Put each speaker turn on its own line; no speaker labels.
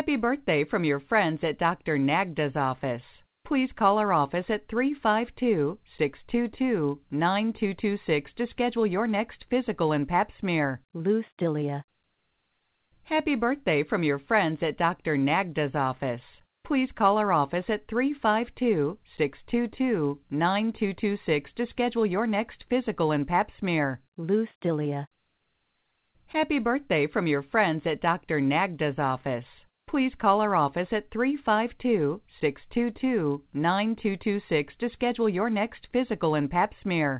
Happy birthday from your friends at Dr. Nagda's office. Please call our office at 352-622-9226 to schedule your next physical and pap smear.
Loose cilia.
Happy birthday from your friends at Dr. Nagda's office. Please call our office at 352-622-9226 to schedule your next physical and pap smear.
Loose cilia.
Happy birthday from your friends at Dr. Nagda's office. Please call our office at 352-622-9226 to schedule your next physical and pap smear.